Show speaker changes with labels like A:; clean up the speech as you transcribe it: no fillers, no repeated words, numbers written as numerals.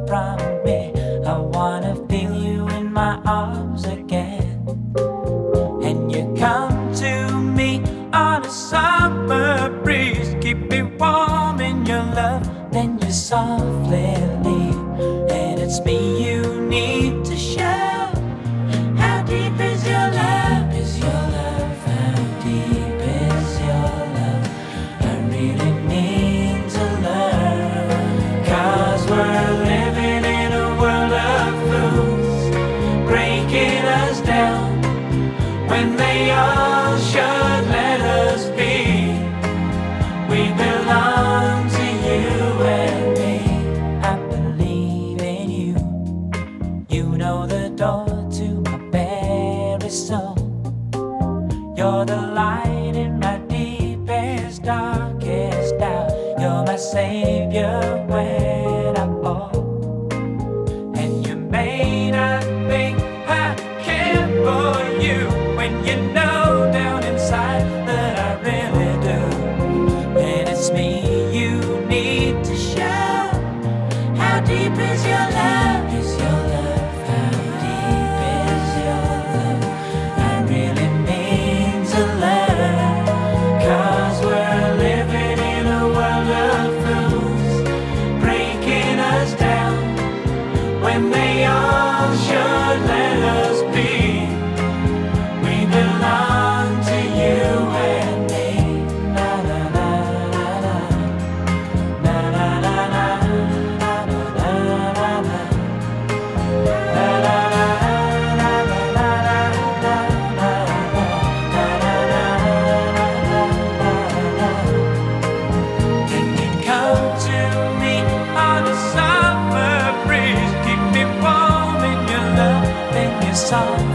A: from me. I wanna feel you in my arms again. And you come to me on a summer breeze, keep me warm in your love, then you softly leave. And it's me you need to show. How deep is your love? Is your love? How deep is your love? I really need to learn. 'Cause we're living in a world of fools, breaking us down when they all should let us be. We belong to you and me. I believe in you. You know the door to my very soul. You're the light in my deepest, darkest doubt. You're my savior when I fall. And you may not think I care for you, when you know down inside that I really do. And it's me you need to show. How deep is your love? Is your love? How deep is your love? I really need to learn. 'Cause we're living in a world of fools, breaking us down when they all should let us be. We belong to you and me. Na na na na na. Na na na na. Na na na na na. Na na na na na na na. Na na na na na. Can you come to me on a summer breeze, keep me warm in your love, then you soft